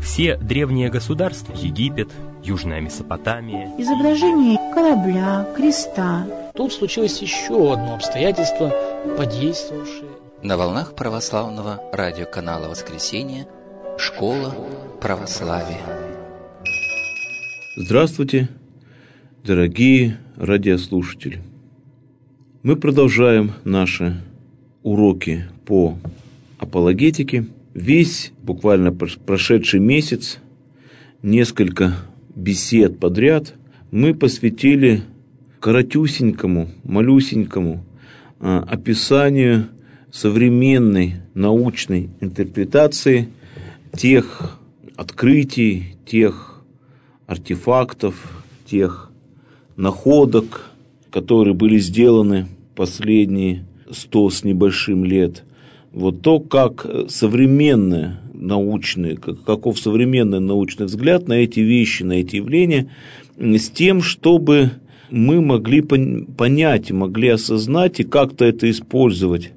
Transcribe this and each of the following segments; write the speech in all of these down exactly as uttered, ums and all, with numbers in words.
Все древние государства – Египет, Южная Месопотамия. Изображение корабля, креста. Тут случилось еще одно обстоятельство, подействовавшее. На волнах православного радиоканала «Воскресенье» «Школа православия». Здравствуйте, дорогие радиослушатели! Мы продолжаем наши уроки по апологетике. Весь буквально прошедший месяц, несколько бесед подряд мы посвятили коротюсенькому, малюсенькому а, описанию современной научной интерпретации тех открытий, тех артефактов, тех находок, которые были сделаны последние сто с небольшим лет. Вот то, как современный научный, каков современный научный взгляд на эти вещи, на эти явления, с тем, чтобы мы могли понять, могли осознать и как-то это использовать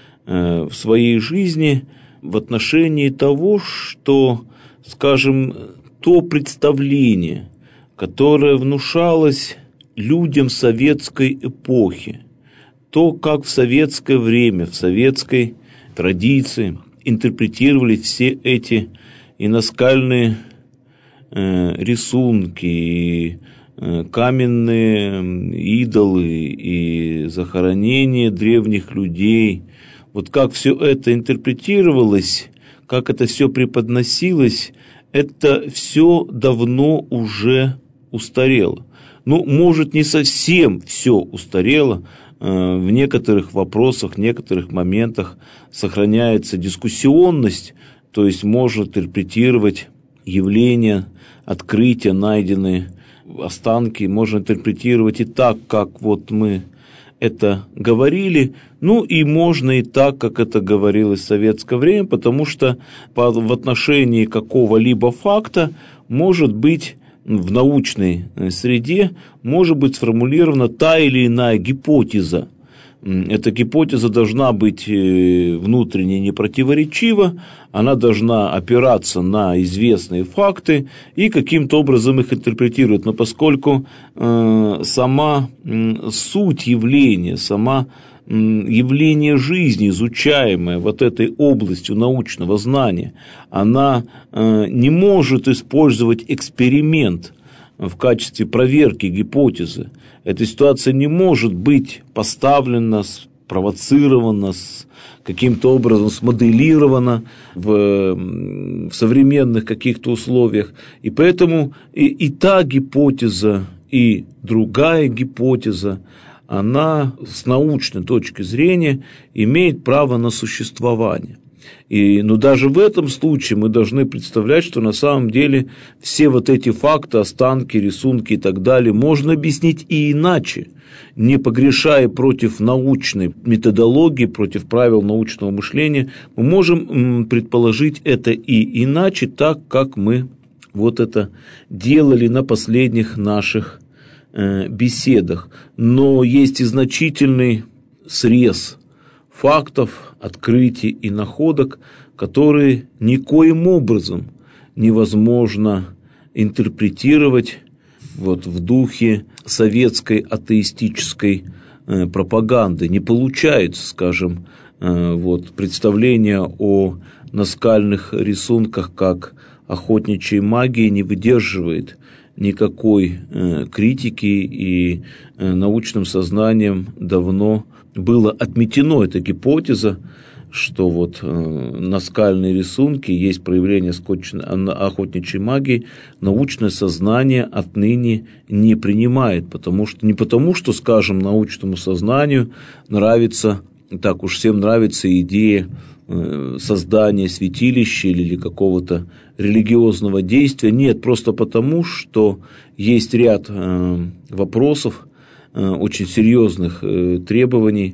в своей жизни в отношении того, что, скажем, то представление, которое внушалось людям советской эпохи, то, как в советское время, в советской традиции интерпретировали все эти и наскальные э, рисунки, и э, каменные идолы, и захоронения древних людей. Вот как все это интерпретировалось, как это все преподносилось, это все давно уже устарело. Ну, может, не совсем все устарело. В некоторых вопросах, в некоторых моментах сохраняется дискуссионность, то есть можно интерпретировать явления, открытия, найденные останки, можно интерпретировать и так, как вот мы это говорили, ну и можно и так, как это говорилось в советское время, потому что в отношении какого-либо факта может быть в научной среде может быть сформулирована та или иная гипотеза. Эта гипотеза должна быть внутренне непротиворечива, она должна опираться на известные факты и каким-то образом их интерпретировать. Но поскольку э, сама суть явления, сама явление жизни, изучаемое вот этой областью научного знания, она э, не может использовать эксперимент в качестве проверки гипотезы. Эта ситуация не может быть поставлена, спровоцирована, с, каким-то образом смоделирована в, в современных каких-то условиях. И поэтому и, и та гипотеза, и другая гипотеза, она с научной точки зрения имеет право на существование. И, но даже в этом случае мы должны представлять, что на самом деле все вот эти факты, останки, рисунки и так далее можно объяснить и иначе, не погрешая против научной методологии, против правил научного мышления. Мы можем предположить это и иначе, так как мы вот это делали на последних наших беседах, но есть и значительный срез фактов, открытий и находок, которые никоим образом невозможно интерпретировать вот в духе советской атеистической пропаганды. Не получается, скажем, вот представление о наскальных рисунках как охотничьей магии не выдерживает никакой э, критики, и э, научным сознанием давно было отметено эта гипотеза, что вот э, наскальные рисунки есть проявление охотничьей магии. Научное сознание отныне не принимает, потому что, не потому, что, скажем, научному сознанию нравится, так уж всем нравится идея создания святилища или какого-то религиозного действия. Нет, просто потому, что есть ряд вопросов, очень серьезных требований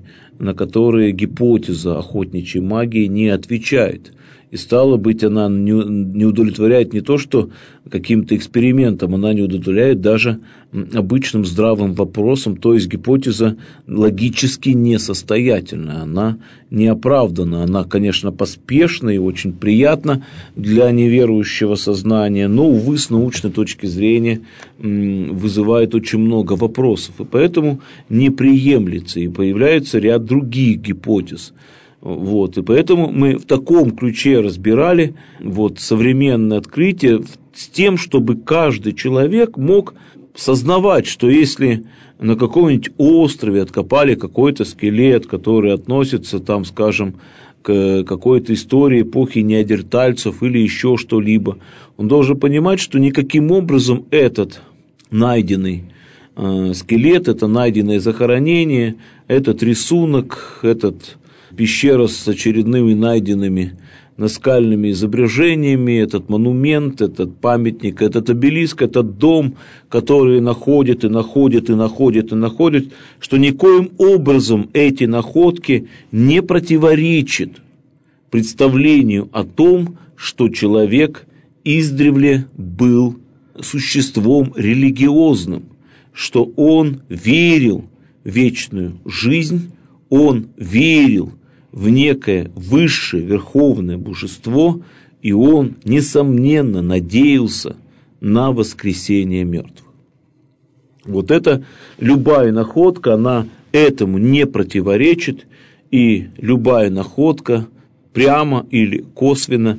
на которые гипотеза охотничьей магии не отвечает. И стало быть, она не удовлетворяет не то, что каким-то экспериментом, она не удовлетворяет даже обычным здравым вопросом, то есть гипотеза логически несостоятельна, она неоправдана, она, конечно, поспешна и очень приятна для неверующего сознания, но, увы, с научной точки зрения вызывает очень много вопросов, и поэтому не приемлется, и появляется ряд других гипотез. Вот, и поэтому мы в таком ключе разбирали вот, современное открытие с тем, чтобы каждый человек мог сознавать, что если на каком-нибудь острове откопали какой-то скелет, который относится, там, скажем, к какой-то истории эпохи неандертальцев или еще что-либо, он должен понимать, что никаким образом этот найденный э, скелет, это найденное захоронение, этот рисунок, этот пещера с очередными найденными наскальными изображениями, этот монумент, этот памятник, этот обелиск, этот дом, который находит и находит и находит и находит, что никоим образом эти находки не противоречат представлению о том, что человек издревле был существом религиозным, что он верил в вечную жизнь, он верил в некое высшее верховное божество, и он, несомненно, надеялся на воскресение мертвых. Вот это любая находка, она этому не противоречит, и любая находка прямо или косвенно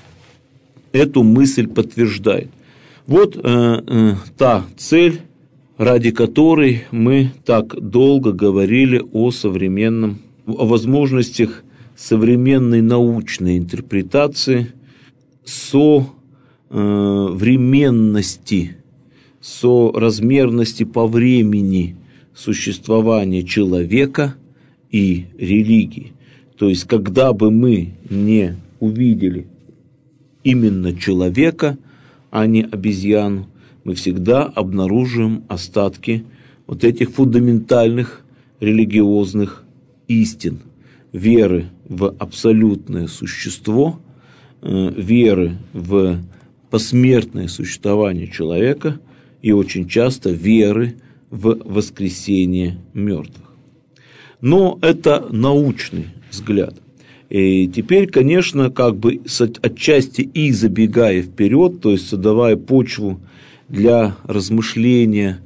эту мысль подтверждает. Вот э, э, та цель, ради которой мы так долго говорили о современном, о возможностях современной научной интерпретации современности, соразмерности по времени существования человека и религии. То есть, когда бы мы не увидели именно человека, а не обезьяну, мы всегда обнаружим остатки вот этих фундаментальных религиозных истин, веры в абсолютное существо, веры в посмертное существование человека и очень часто веры в воскресение мертвых. Но это научный взгляд. И теперь, конечно, как бы отчасти и забегая вперед, то есть создавая почву для размышления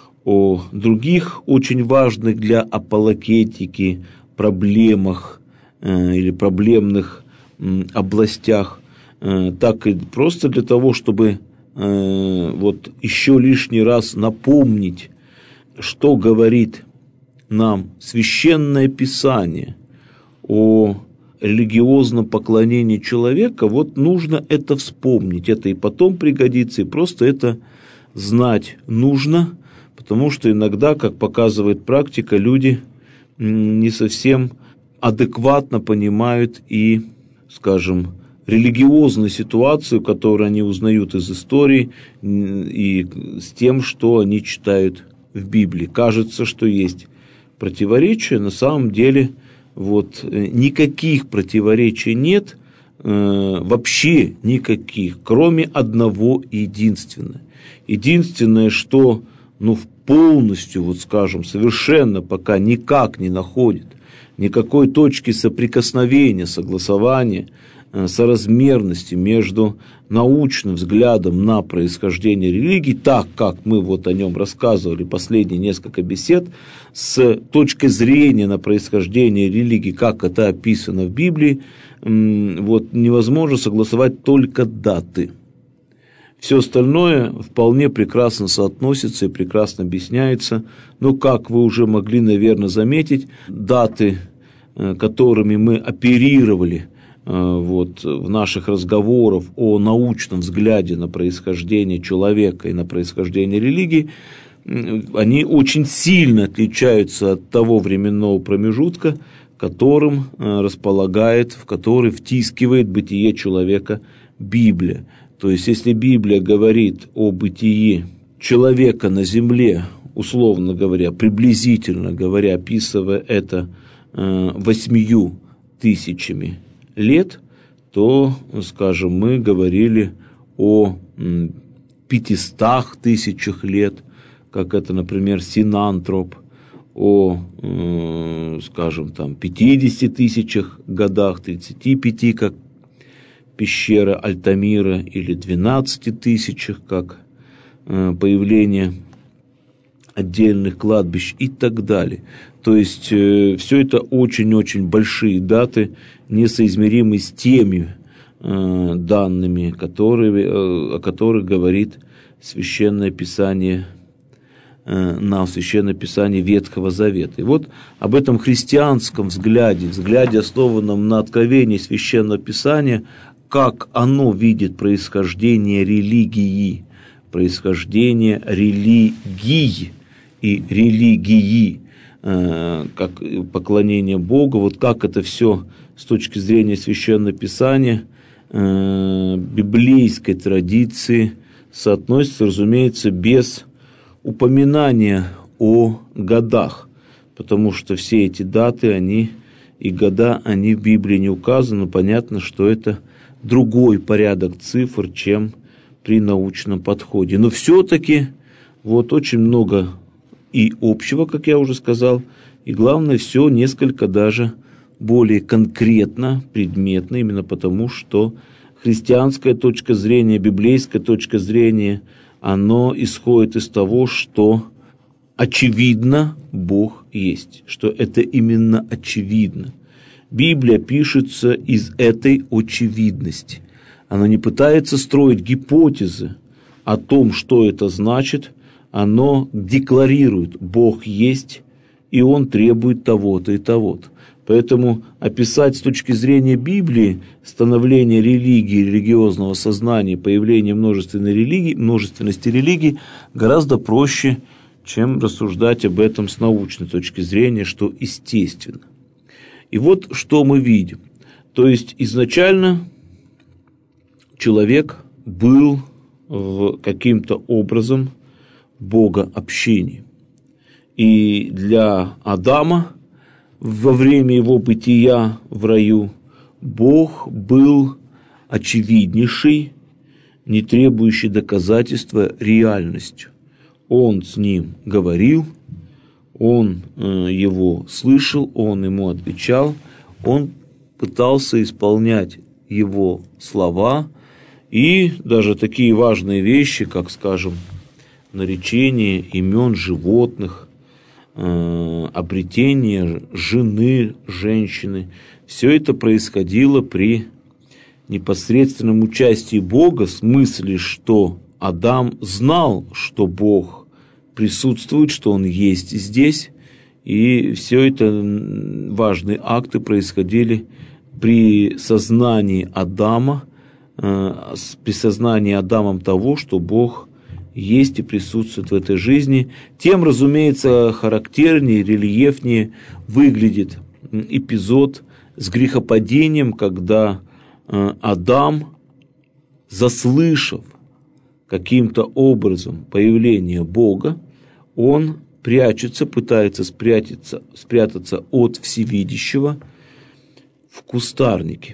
о других очень важных для апологетики проблемах э, или проблемных э, областях, э, так и просто для того, чтобы э, вот еще лишний раз напомнить, что говорит нам Священное Писание о религиозном поклонении человека, вот нужно это вспомнить, это и потом пригодится, и просто это знать нужно, потому что иногда, как показывает практика, люди не совсем адекватно понимают и, скажем, религиозную ситуацию, которую они узнают из истории, и с тем, что они читают в Библии. Кажется, что есть противоречия, на самом деле вот, никаких противоречий нет, э, вообще никаких, кроме одного единственного. Единственное, что ну, полностью, вот скажем, совершенно пока никак не находит никакой точки соприкосновения, согласования, соразмерности между научным взглядом на происхождение религии, так как мы вот о нем рассказывали последние несколько бесед, с точки зрения на происхождение религии, как это описано в Библии, вот невозможно согласовать только даты. Все остальное вполне прекрасно соотносится и прекрасно объясняется, но, как вы уже могли, наверное, заметить, даты, которыми мы оперировали вот, в наших разговорах о научном взгляде на происхождение человека и на происхождение религии, они очень сильно отличаются от того временного промежутка, которым располагает, в который втискивает бытие человека Библия. То есть, если Библия говорит о бытии человека на земле, условно говоря, приблизительно говоря, описывая это восьмию тысячами лет, то, скажем, мы говорили о пятистах тысячах лет, как это, например, Синантроп, о, скажем, там, пятидесяти тысячах годах, тридцати пяти, как пещера Альтамира, или двенадцати тысячах, как появление отдельных кладбищ и так далее. То есть все это очень-очень большие даты, несоизмеримые с теми данными, которые, о которых говорит Священное Писание, нам Священное Писание Ветхого Завета. И вот об этом христианском взгляде, взгляде, основанном на откровении Священного Писания, как оно видит происхождение религии, происхождение религии и религии, как поклонение Богу, вот как это все с точки зрения Священного Писания, библейской традиции соотносится, разумеется, без упоминания о годах, потому что все эти даты, они и года, они в Библии не указаны. Понятно, что это другой порядок цифр, чем при научном подходе. Но все-таки вот очень много и общего, как я уже сказал, и главное, все несколько даже более конкретно, предметно, именно потому, что христианская точка зрения, библейская точка зрения, оно исходит из того, что очевидно Бог есть, что это именно очевидно. Библия пишется из этой очевидности. Она не пытается строить гипотезы о том, что это значит, оно декларирует: Бог есть, и Он требует того-то и того-то. Поэтому описать с точки зрения Библии становление религии, религиозного сознания, появление множественной религии, множественности религий гораздо проще, чем рассуждать об этом с научной точки зрения, что естественно. И вот что мы видим. То есть изначально человек был в каким-то образом богообщении. И для Адама во время его бытия в раю Бог был очевиднейшей, не требующей доказательства реальностью. Он с ним говорил, он его слышал, он ему отвечал, он пытался исполнять его слова, и даже такие важные вещи, как, скажем, наречение имен животных, обретение жены, женщины, все это происходило при непосредственном участии Бога, в смысле, что Адам знал, что Бог присутствует, что Он есть здесь, и все это важные акты происходили при сознании Адама, при сознании Адамом того, что Бог есть и присутствует в этой жизни. Тем, разумеется, характернее, рельефнее выглядит эпизод с грехопадением, когда Адам, заслышав каким-то образом появление Бога, он прячется, пытается спрятаться, спрятаться от всевидящего в кустарнике.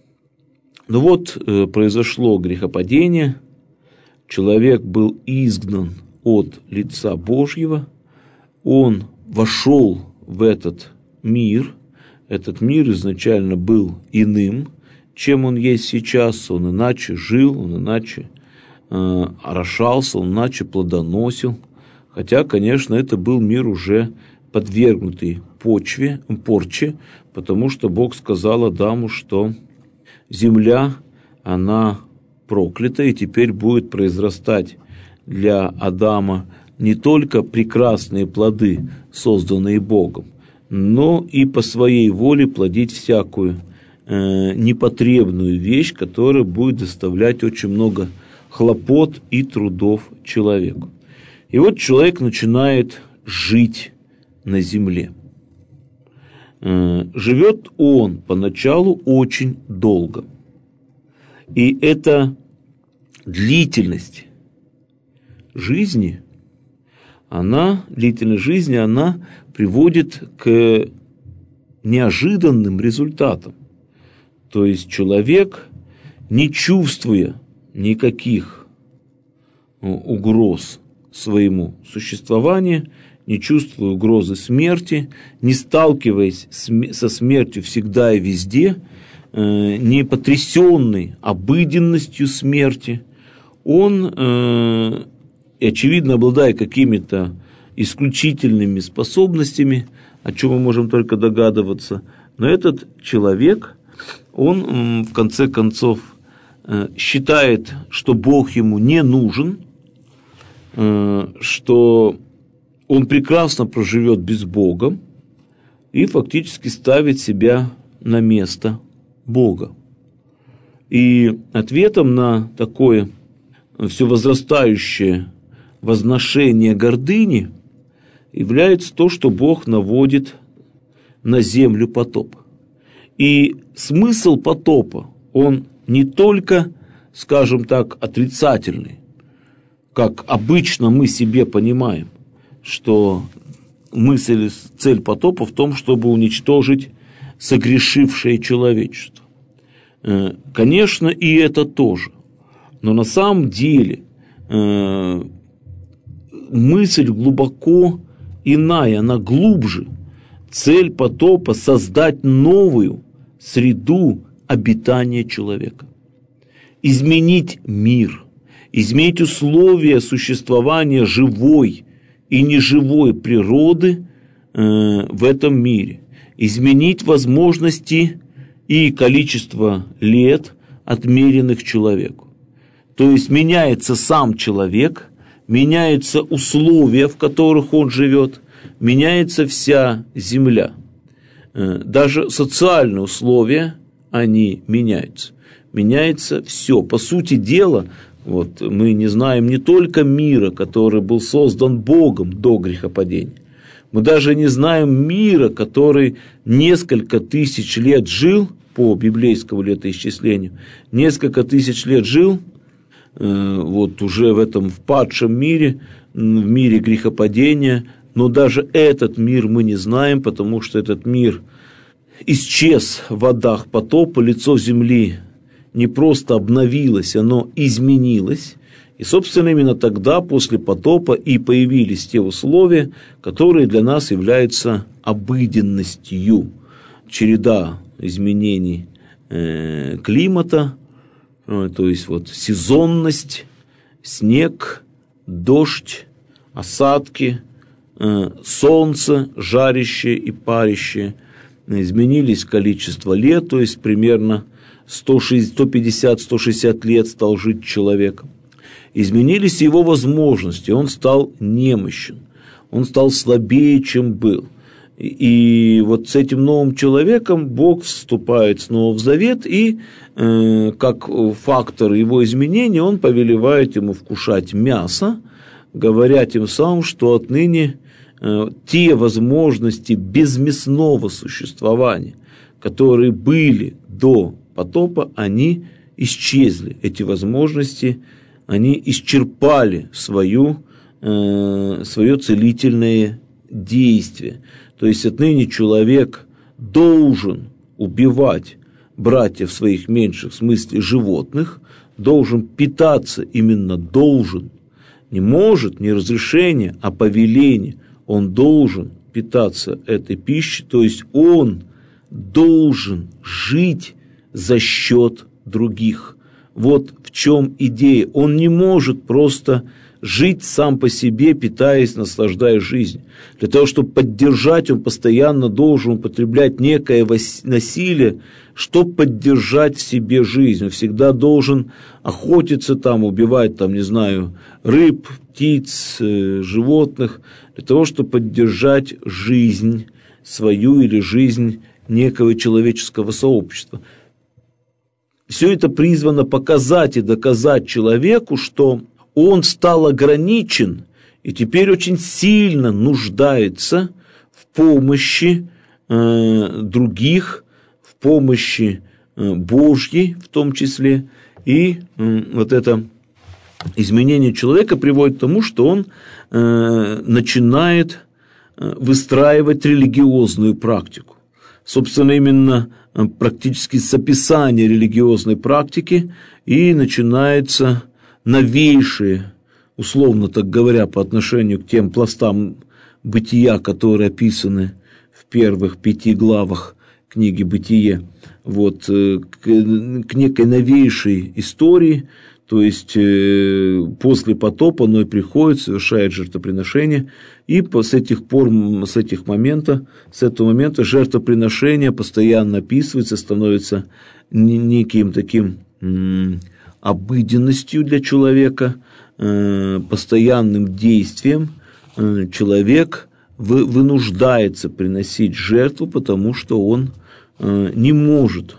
Но вот произошло грехопадение, человек был изгнан от лица Божьего, он вошел в этот мир, этот мир изначально был иным, чем он есть сейчас, он иначе жил, он иначе э, орошался, он иначе плодоносил, хотя, конечно, это был мир уже подвергнутый почве, порче, потому что Бог сказал Адаму, что земля, она проклята, и теперь будет произрастать для Адама не только прекрасные плоды, созданные Богом, но и по своей воле плодить всякую э, непотребную вещь, которая будет доставлять очень много хлопот и трудов человеку. И вот человек начинает жить на земле. Э, живет он поначалу очень долго. И эта длительность жизни, она, длительность жизни, она приводит к неожиданным результатом. То есть человек, не чувствуя никаких угроз своему существованию, не чувствуя угрозы смерти, не сталкиваясь со смертью всегда и везде, не потрясенный обыденностью смерти, он, очевидно, обладая какими-то исключительными способностями, о чем мы можем только догадываться, но этот человек, он в конце концов считает, что Бог ему не нужен, что он прекрасно проживет без Бога и фактически ставит себя на место Бога. И ответом на такое все возрастающее возношение гордыни является то, что Бог наводит на землю потоп. И смысл потопа, он не только, скажем так, отрицательный, как обычно мы себе понимаем, что мысль, цель потопа в том, чтобы уничтожить согрешившее человечество. Конечно, и это тоже. Но на самом деле мысль глубоко иная, она глубже. Цель потопа – создать новую среду обитания человека. Изменить мир, изменить условия существования живой и неживой природы э, в этом мире. Изменить возможности и количество лет, отмеренных человеку. То есть меняется сам человек, меняются условия, в которых он живет, меняется вся земля. Даже социальные условия, они меняются. Меняется все. По сути дела, вот, мы не знаем не только мира, который был создан Богом до грехопадения. Мы даже не знаем мира, который несколько тысяч лет жил, по библейскому летоисчислению, несколько тысяч лет жил, вот уже в этом впадшем мире, в мире грехопадения, но даже этот мир мы не знаем, потому что этот мир исчез в водах потопа, лицо земли не просто обновилось, оно изменилось. И, собственно, именно тогда, после потопа, и появились те условия, которые для нас являются обыденностью. Череда изменений э, климата, э, то есть вот сезонность, снег, дождь, осадки, э, солнце, жарящее и парящее. Изменились количество лет, то есть примерно сто пятьдесят - сто шестьдесят лет стал жить человек. Изменились его возможности, он стал немощен, он стал слабее, чем был. И вот с этим новым человеком Бог вступает снова в завет, и э, как фактор его изменения он повелевает ему вкушать мясо, говоря тем самым, что отныне э, те возможности безмясного существования, которые были до потопа, они исчезли. Эти возможности, они исчерпали свою, э, свое целительное действие. То есть отныне человек должен убивать братьев своих меньших, в смысле животных, должен питаться, именно должен, не может, не разрешение, а повеление, он должен питаться этой пищей, то есть он должен жить за счет других. Вот в чем идея. Он не может просто жить сам по себе, питаясь, наслаждаясь жизнью. Для того, чтобы поддержать, он постоянно должен употреблять некое насилие, чтобы поддержать в себе жизнь. Он всегда должен охотиться там, убивать там, не знаю, рыб, птиц, животных, для того, чтобы поддержать жизнь свою или жизнь некого человеческого сообщества. Все это призвано показать и доказать человеку, что он стал ограничен и теперь очень сильно нуждается в помощи э, других, в помощи э, Божьей в том числе. И э, вот это изменение человека приводит к тому, что он э, начинает э, выстраивать религиозную практику. собственно, именно практически с описания религиозной практики и начинается новейшие, условно так говоря, по отношению к тем пластам бытия, которые описаны в первых пяти главах книги «Бытие», вот, к, к некой новейшей истории, то есть после потопа Ной приходит, совершает жертвоприношение, и с этих пор, с этих момента, с этого момента жертвоприношение постоянно описывается, становится неким таким обыденностью для человека, постоянным действием. Человек вынуждается приносить жертву, потому что он не может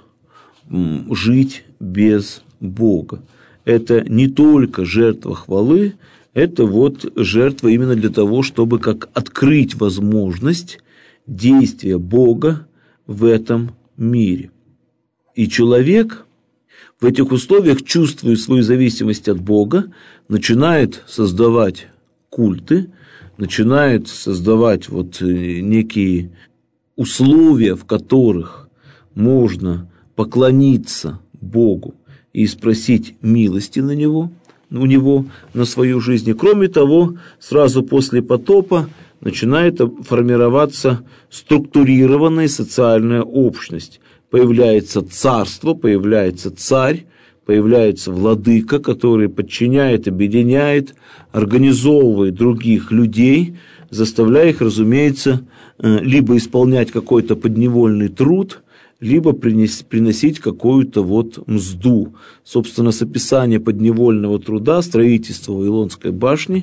жить без Бога. Это не только жертва хвалы, это вот жертва именно для того, чтобы как открыть возможность действия Бога в этом мире. И человек в этих условиях, чувствуя свою зависимость от Бога, начинает создавать культы, начинает создавать вот некие условия, в которых можно поклониться Богу и спросить милости на него, у него на свою жизнь. И кроме того, сразу после потопа начинает формироваться структурированная социальная общность. Появляется царство, появляется царь, появляется владыка, который подчиняет, объединяет, организовывает других людей, заставляя их, разумеется, либо исполнять какой-то подневольный труд, либо приносить какую-то вот мзду. Собственно, с описания подневольного труда, строительства Вавилонской башни,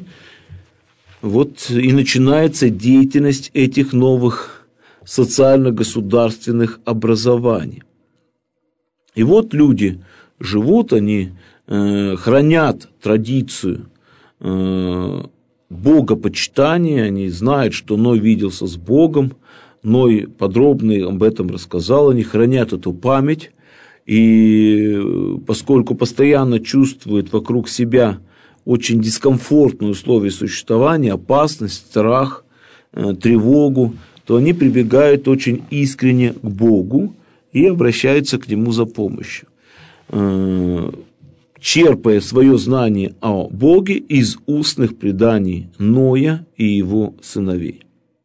вот и начинается деятельность этих новых социально-государственных образований. И вот люди живут, они э, хранят традицию э, богопочитания, они знают, что Ной виделся с Богом, Ной подробно об этом рассказал, они хранят эту память, и поскольку постоянно чувствуют вокруг себя очень дискомфортные условия существования, опасность, страх, тревогу, то они прибегают очень искренне к Богу и обращаются к Нему за помощью, черпая свое знание о Боге из устных преданий Ноя и его сыновей.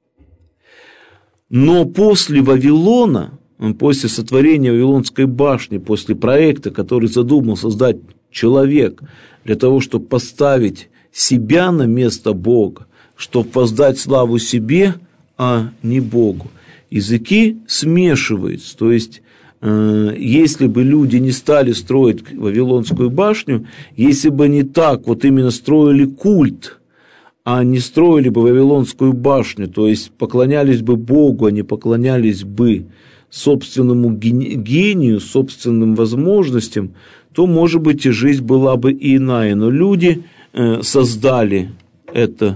Но после Вавилона, после сотворения Вавилонской башни, после проекта, который задумал создать человек для того, чтобы поставить себя на место Бога, чтобы воздать славу себе, а не Богу, языки смешиваются. То есть, э, если бы люди не стали строить Вавилонскую башню, если бы не так вот именно строили культ, а не строили бы Вавилонскую башню, то есть поклонялись бы Богу, а не поклонялись бы собственному гению, собственным возможностям, то, может быть, и жизнь была бы иная. Но люди создали это,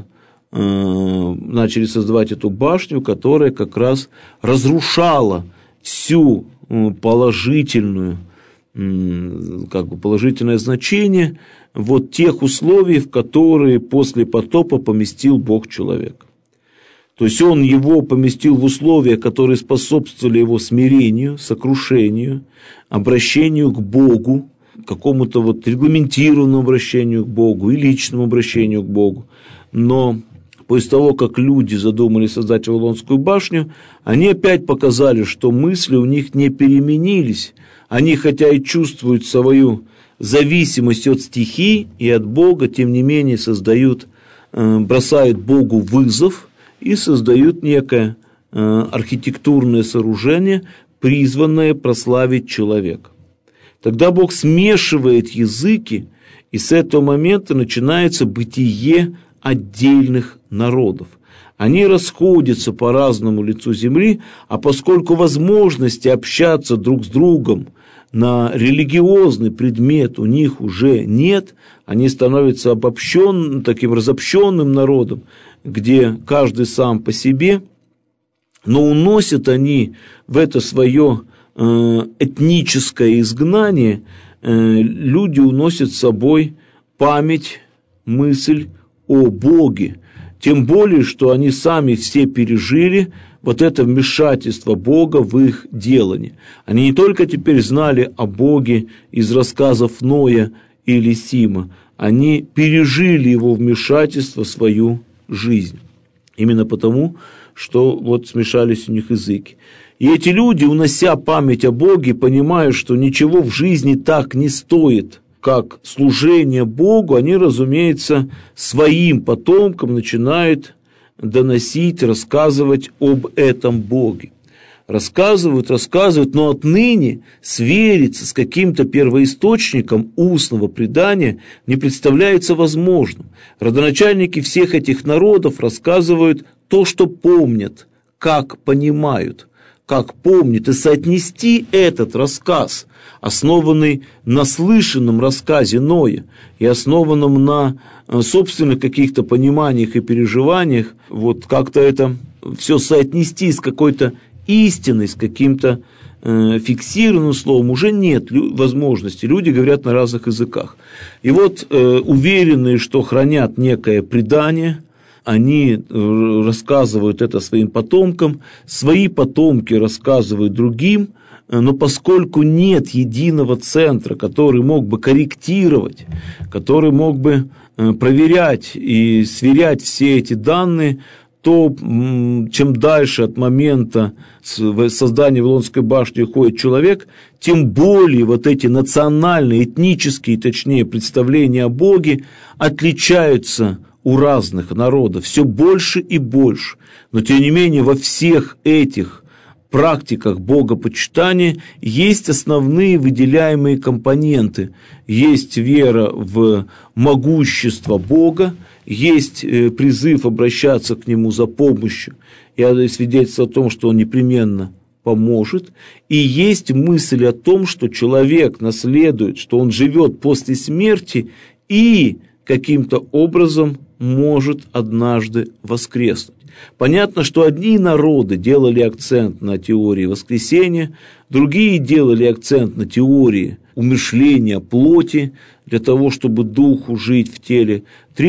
начали создавать эту башню, которая как раз разрушала всю положительную, как бы положительное значение вот тех условий, в которые после потопа поместил Бог человека. То есть он его поместил в условия, которые способствовали его смирению, сокрушению, обращению к Богу, какому-то вот регламентированному обращению к Богу и личному обращению к Богу. Но после того, как люди задумали создать Вавилонскую башню, они опять показали, что мысли у них не переменились. Они, хотя и чувствуют свою зависимость от стихий и от Бога, тем не менее создают, бросают Богу вызов и создают некое архитектурное сооружение, призванное прославить человека. Тогда Бог смешивает языки, и с этого момента начинается бытие отдельных народов. Они расходятся по разному лицу земли, а поскольку возможности общаться друг с другом на религиозный предмет у них уже нет, они становятся обобщенным, таким разобщенным народом, где каждый сам по себе, но уносят они в это свое этническое изгнание, люди уносят с собой память, мысль о Боге. Тем более, что они сами все пережили вот это вмешательство Бога в их делание. Они не только теперь знали о Боге из рассказов Ноя или Сима, они пережили его вмешательство в свою жизнь. Именно потому, что вот смешались у них языки. И эти люди, унося память о Боге, понимают, что ничего в жизни так не стоит, как служение Богу, они, разумеется, своим потомкам начинают доносить, рассказывать об этом Боге. Рассказывают, рассказывают, но отныне свериться с каким-то первоисточником устного предания не представляется возможным. Родоначальники всех этих народов рассказывают то, что помнят, как понимают, как помнят, и соотнести этот рассказ, основанный на слышанном рассказе Ноя и основанном на собственных каких-то пониманиях и переживаниях, вот как-то это все соотнести с какой-то истиной, с каким-то э, фиксированным словом, уже нет лю- возможности. Люди говорят на разных языках. И вот э, уверенные, что хранят некое предание, они рассказывают это своим потомкам, свои потомки рассказывают другим, но поскольку нет единого центра, который мог бы корректировать, который мог бы проверять и сверять все эти данные, то чем дальше от момента создания Вавилонской башни уходит человек, тем более вот эти национальные, этнические, точнее, представления о Боге отличаются у разных народов все больше и больше. Но, тем не менее, во всех этих практиках богопочитания есть основные выделяемые компоненты. Есть вера в могущество Бога, есть призыв обращаться к Нему за помощью и свидетельство о том, что Он непременно поможет, и есть мысль о том, что человек наследует, что он живет после смерти и каким-то образом может однажды воскреснуть. Понятно, что одни народы делали акцент на теории воскресения, другие делали акцент на теории умерщвления плоти для того, чтобы духу жить в теле,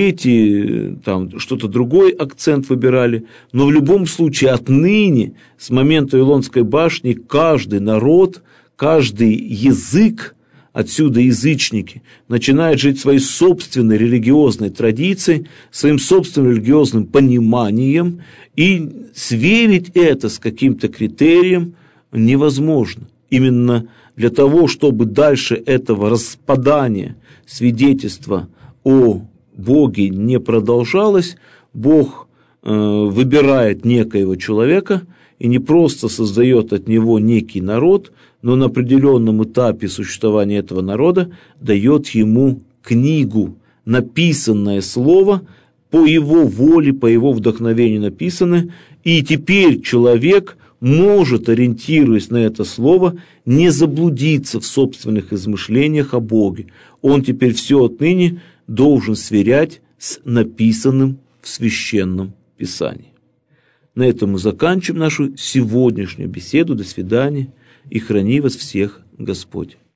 третьи там что-то другой акцент выбирали, но в любом случае отныне, с момента Вавилонской башни, каждый народ, каждый язык, отсюда язычники, начинают жить своей собственной религиозной традицией, своим собственным религиозным пониманием, и сверить это с каким-то критерием невозможно. Именно для того, чтобы дальше этого распадания свидетельства о Боге не продолжалось, Бог э, выбирает некоего человека и не просто создает от него некий народ, но на определенном этапе существования этого народа дает ему книгу, написанное слово, по его воле, по его вдохновению написанное, и теперь человек может, ориентируясь на это слово, не заблудиться в собственных измышлениях о Боге. Он теперь все отныне должен сверять с написанным в Священном Писании. На этом мы заканчиваем нашу сегодняшнюю беседу. До свидания. И храни вас всех Господь.